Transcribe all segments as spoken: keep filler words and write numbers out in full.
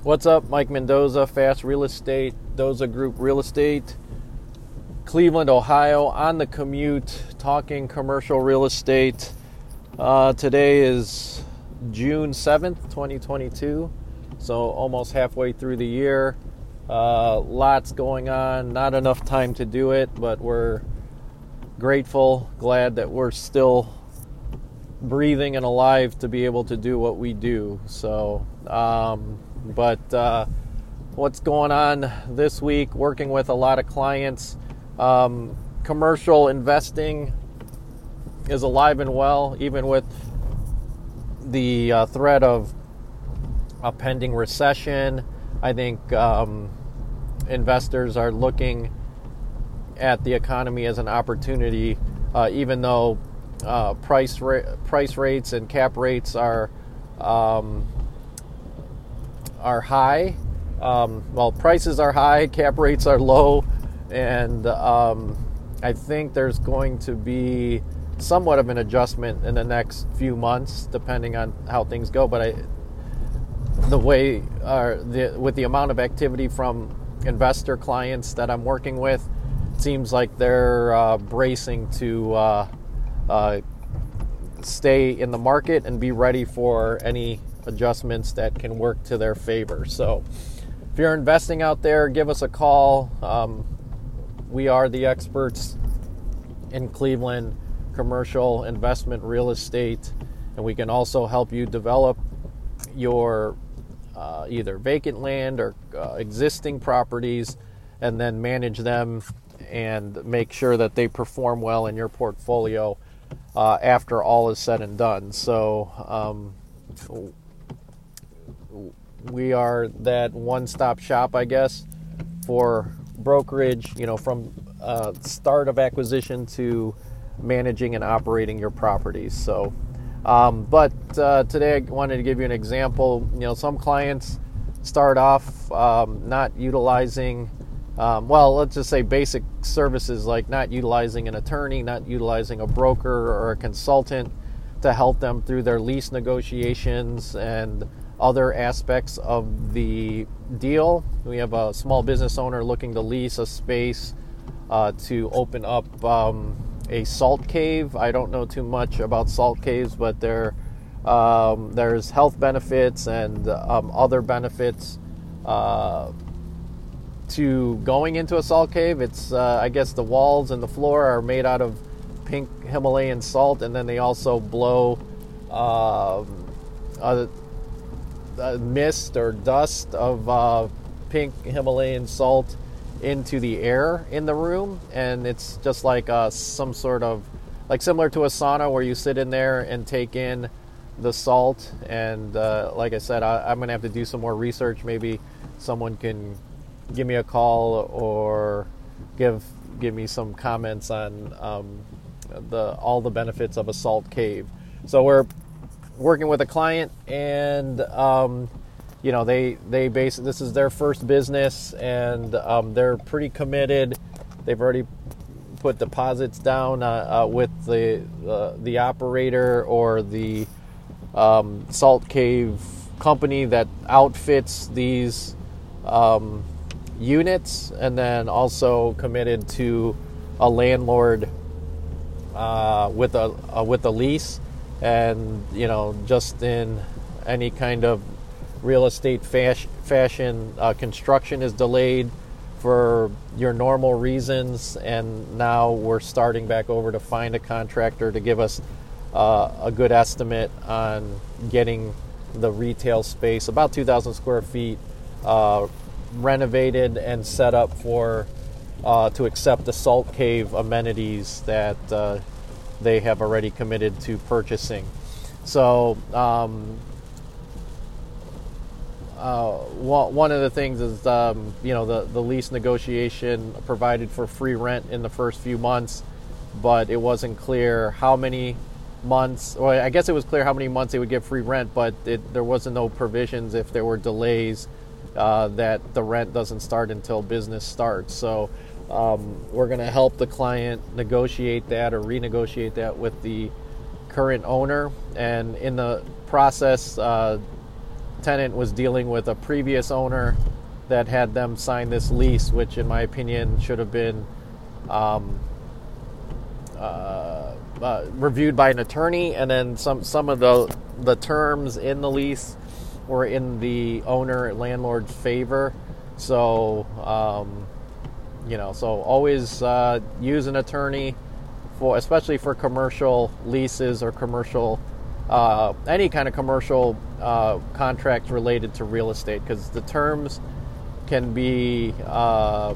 What's up? Mike Mendoza, Fast Real Estate, Doza Group Real Estate, Cleveland, Ohio, on the commute, talking commercial real estate. Uh, today is June seventh, twenty twenty-two, so almost halfway through the year. Uh, lots going on, not enough time to do it, but we're grateful, glad that we're still breathing and alive to be able to do what we do. So, um, but uh, what's going on this week? Working with a lot of clients. Um, commercial investing is alive and well, even with the uh, threat of a pending recession. I think um, investors are looking at the economy as an opportunity, uh, even though uh, price ra- price rates and cap rates are um, are high. Um, well, prices are high, cap rates are low, and um, I think there's going to be somewhat of an adjustment in the next few months, depending on how things go. But I, the way, uh, the, with the amount of activity from investor clients that I'm working with, it seems like they're uh, bracing to uh, uh, stay in the market and be ready for any adjustments that can work to their favor. So if you're investing out there, give us a call. Um, we are the experts in Cleveland commercial investment real estate, and we can also help you develop your uh, either vacant land or uh, existing properties, and then manage them and make sure that they perform well in your portfolio uh, after all is said and done. So um, we are that one-stop shop, I guess, for brokerage, you know, from uh, start of acquisition to managing and operating your properties. So, um, but uh, today I wanted to give you an example. You know, some clients start off um, not utilizing, um, well, let's just say basic services like not utilizing an attorney, not utilizing a broker or a consultant to help them through their lease negotiations and other aspects of the deal. We have a small business owner looking to lease a space uh, to open up um, a salt cave. I don't know too much about salt caves, but there um, there's health benefits and um, other benefits uh, to going into a salt cave. It's uh, I guess the walls and the floor are made out of pink Himalayan salt, and then they also blow uh, uh, uh, mist or dust of uh, pink Himalayan salt into the air in the room, and it's just like uh, some sort of, like similar to a sauna where you sit in there and take in the salt. And uh, like I said, I, I'm gonna have to do some more research. Maybe someone can give me a call or give give me some comments on um, the all the benefits of a salt cave. So we're working with a client, and um, you know, they they base this is their first business, and um, they're pretty committed. They've already put deposits down uh, uh, with the uh, the operator or the um, salt cave company that outfits these um, units, and then also committed to a landlord uh, with a uh, with a lease. And you know, just in any kind of real estate fas- fashion, uh, construction is delayed for your normal reasons, and now we're starting back over to find a contractor to give us uh, a good estimate on getting the retail space, about two thousand square feet, uh, renovated and set up for uh, to accept the salt cave amenities that uh, they have already committed to purchasing. So um, uh, one of the things is, um, you know, the, the lease negotiation provided for free rent in the first few months, but it wasn't clear how many months, or I guess it was clear how many months they would get free rent, but it, there wasn't no provisions if there were delays uh, that the rent doesn't start until business starts. So um, we're going to help the client negotiate that or renegotiate that with the current owner, and in the process, uh, tenant was dealing with a previous owner that had them sign this lease, which in my opinion should have been um, uh, uh, reviewed by an attorney, and then some, some of the the terms in the lease were in the owner landlord's favor. So um, you know, so always uh, use an attorney for, especially for commercial leases or commercial uh, any kind of commercial uh, contracts related to real estate, because the terms can be uh,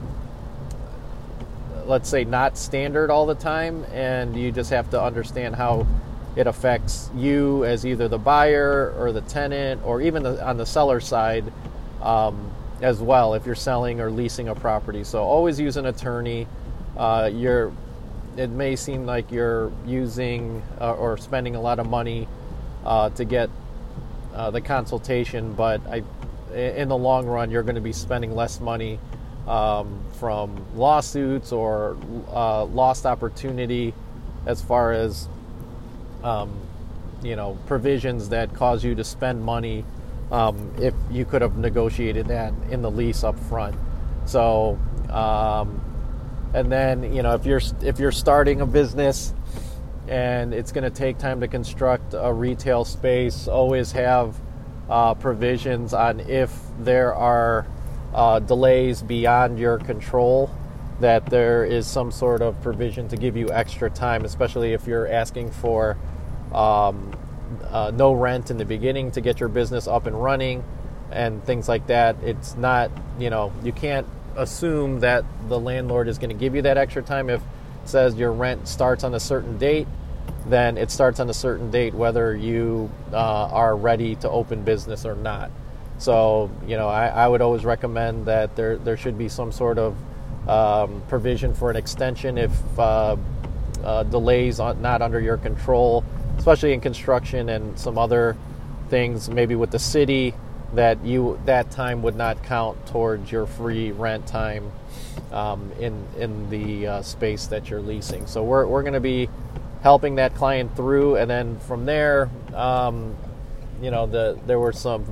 let's say not standard all the time, and you just have to understand how it affects you as either the buyer or the tenant, or even the, on the seller side um, as well, if you're selling or leasing a property. So always use an attorney. Uh, you're, it may seem like you're using uh, or spending a lot of money uh, to get uh, the consultation, but I, in the long run, you're going to be spending less money um, from lawsuits or uh, lost opportunity as far as um, you know, provisions that cause you to spend money um, if you could have negotiated that in the lease up front. So um, and then, you know, if you're if you're starting a business and it's going to take time to construct a retail space, always have uh, provisions on if there are uh, delays beyond your control, that there is some sort of provision to give you extra time, especially if you're asking for um, uh, no rent in the beginning to get your business up and running and things like that. It's not, you know, you can't assume that the landlord is going to give you that extra time. If it says your rent starts on a certain date, then it starts on a certain date, whether you uh, are ready to open business or not. So, you know, I, I would always recommend that there there should be some sort of um, provision for an extension if uh, uh, delays are not under your control, especially in construction and some other things, maybe with the city, that you that time would not count towards your free rent time um, in in the uh, space that you're leasing. So we're we're going to be helping that client through, and then from there, um, you know, the there were some,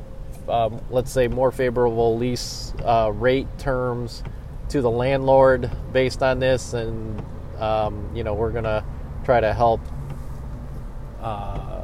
um, let's say, more favorable lease uh, rate terms to the landlord based on this, and um, you know, we're going to try to help uh,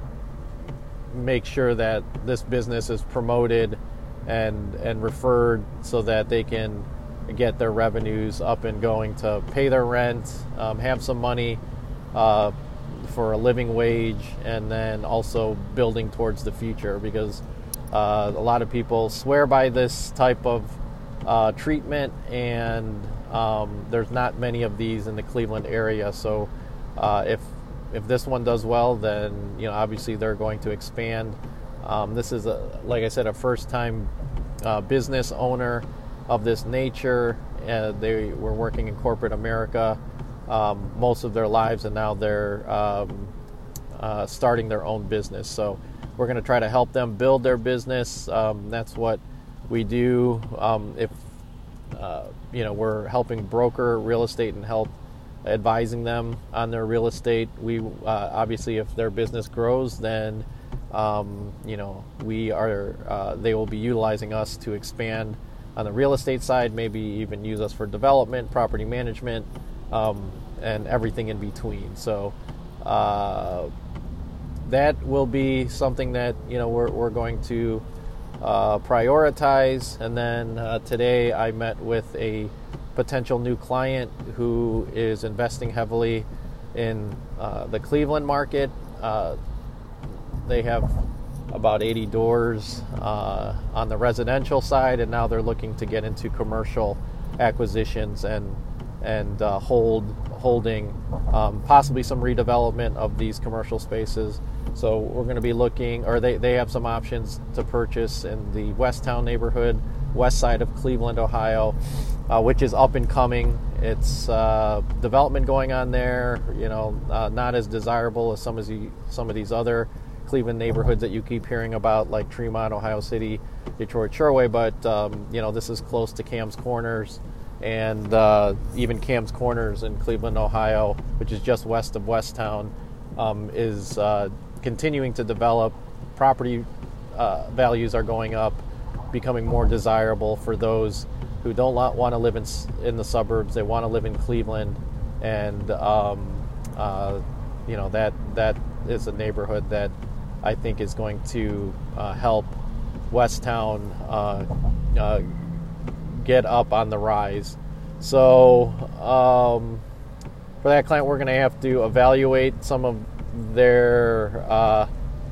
make sure that this business is promoted and and referred so that they can get their revenues up and going to pay their rent, um, have some money uh, for a living wage, and then also building towards the future, because uh, a lot of people swear by this type of uh, treatment, and um, there's not many of these in the Cleveland area. So uh, if if this one does well, then, you know, obviously they're going to expand. Um, this is, a, like I said, a first-time uh, business owner of this nature. Uh, they were working in corporate America um, most of their lives, and now they're um, uh, starting their own business. So we're going to try to help them build their business. Um, that's what we do. Um, if uh, you know, we're helping broker real estate and help advising them on their real estate. We uh, obviously, if their business grows, then um, you know, we are. Uh, they will be utilizing us to expand on the real estate side. Maybe even use us for development, property management, um, and everything in between. So uh, that will be something that, you know, we're we're going to uh, prioritize. And then uh, today I met with a potential new client who is investing heavily in uh, the Cleveland market. Uh, they have about eighty doors uh, on the residential side, and now they're looking to get into commercial acquisitions and and uh, hold holding um, possibly some redevelopment of these commercial spaces. So we're going to be looking, or they, they have some options to purchase in the Westtown neighborhood, west side of Cleveland, Ohio, uh, which is up and coming. It's uh, development going on there, you know, uh, not as desirable as some of the, some of these other Cleveland neighborhoods that you keep hearing about, like Tremont, Ohio City, Detroit Shoreway, but um, you know, this is close to Cam's Corners, and uh, even Cam's Corners in Cleveland, Ohio, which is just west of Westtown, um, is uh, continuing to develop. Property uh, values are going up, becoming more desirable for those who don't want to live in in the suburbs. They want to live in Cleveland, and um, uh, you know that that is a neighborhood that I think is going to uh, help Westtown uh, uh, get up on the rise. So um, for that client, we're going to have to evaluate some of their uh,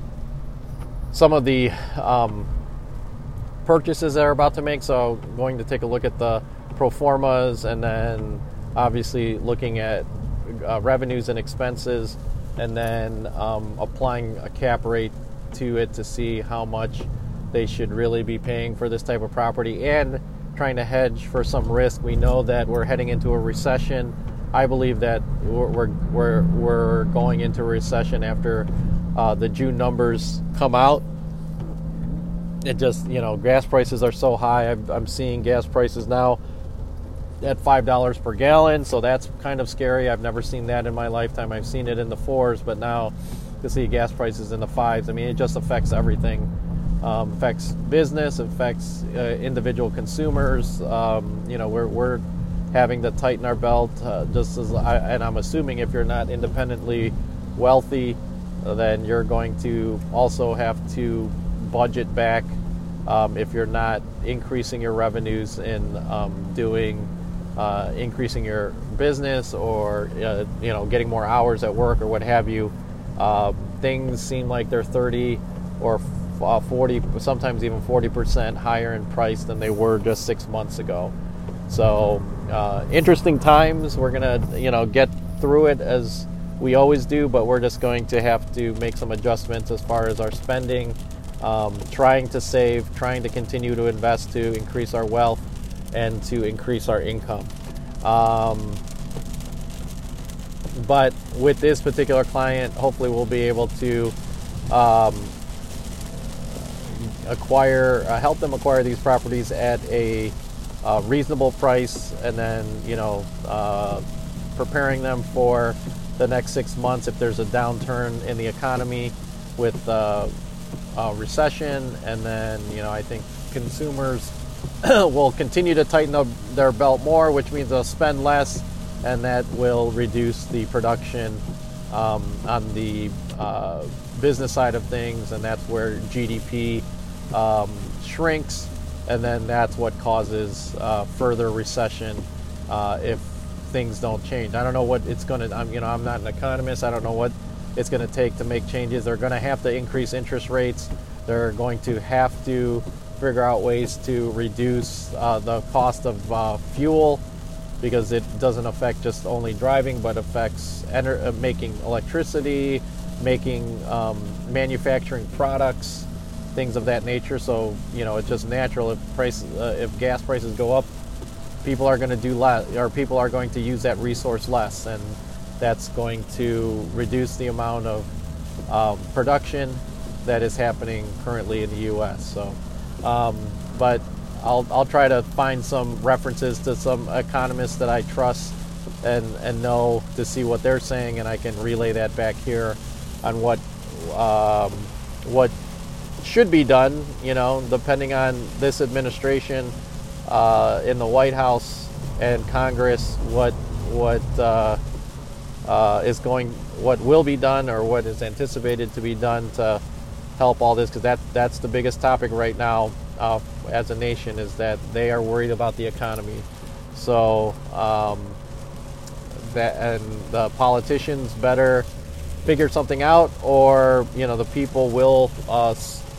some of the um, purchases they're about to make. So going to take a look at the pro formas, and then obviously looking at uh, revenues and expenses, and then um, applying a cap rate to it to see how much they should really be paying for this type of property, and trying to hedge for some risk. We know that we're heading into a recession. I believe that we're we're we're, we're going into a recession after uh, the June numbers come out. It just, you know, gas prices are so high. I'm, I'm seeing gas prices now at five dollars per gallon, so that's kind of scary. I've never seen that in my lifetime. I've seen it in the fours, but now to see gas prices in the fives, I mean, it just affects everything. Um, affects business, affects uh, individual consumers. Um, you know, we're we're having to tighten our belt. Uh, just as, I, and I'm assuming if you're not independently wealthy, uh, then you're going to also have to budget back um, if you're not increasing your revenues and um, doing uh, increasing your business, or uh, you know, getting more hours at work or what have you. Uh, things seem like they're thirty or Uh, forty, sometimes even forty percent higher in price than they were just six months ago. So uh, interesting times. We're gonna, you know, get through it as we always do, but we're just going to have to make some adjustments as far as our spending, um, trying to save, trying to continue to invest to increase our wealth and to increase our income. Um, but with this particular client, hopefully we'll be able to um, acquire, uh, help them acquire these properties at a uh, reasonable price, and then, you know, uh, preparing them for the next six months if there's a downturn in the economy with uh, a recession. And then, you know, I think consumers will continue to tighten up their belt more, which means they'll spend less, and that will reduce the production um, on the uh, business side of things, and that's where G D P Um, shrinks, and then that's what causes uh, further recession uh, if things don't change. I don't know what it's going to. I'm, you know, I'm not an economist. I don't know what it's going to take to make changes. They're going to have to increase interest rates. They're going to have to figure out ways to reduce uh, the cost of uh, fuel, because it doesn't affect just only driving, but affects ener- uh, making electricity, making um, manufacturing products, things of that nature. So, you know, it's just natural. If price, uh, if gas prices go up, people are going to do less, or people are going to use that resource less, and that's going to reduce the amount of um, production that is happening currently in the U S. So, um, but I'll I'll try to find some references to some economists that I trust and and know, to see what they're saying, and I can relay that back here on what um, what. should be done, you know, depending on this administration uh, in the White House and Congress, what what uh, uh, is going, what will be done, or what is anticipated to be done to help all this, because that that's the biggest topic right now uh, as a nation, is that they are worried about the economy. So um, that, and the politicians better figure something out, or, you know, the people will uh,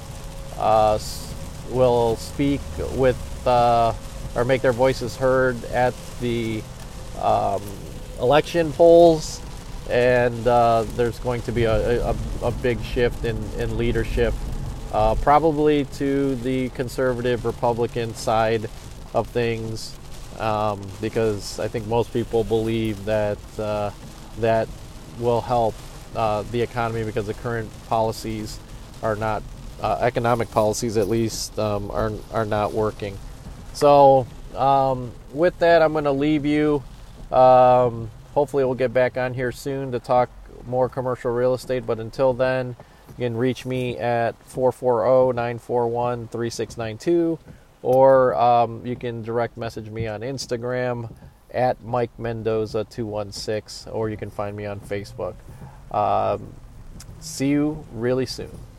Uh, will speak with uh, or make their voices heard at the um, election polls, and uh, there's going to be a, a, a big shift in, in leadership, uh, probably to the conservative Republican side of things, um, because I think most people believe that uh, that will help uh, the economy, because the current policies are not Uh, economic policies, at least, um, are are not working. So um, with that, I'm going to leave you. Um, hopefully we'll get back on here soon to talk more commercial real estate. But until then, You can reach me at four four zero, nine four one, three six nine two, or um, you can direct message me on Instagram at Mike Mendoza two one six, or you can find me on Facebook. Um, see you really soon.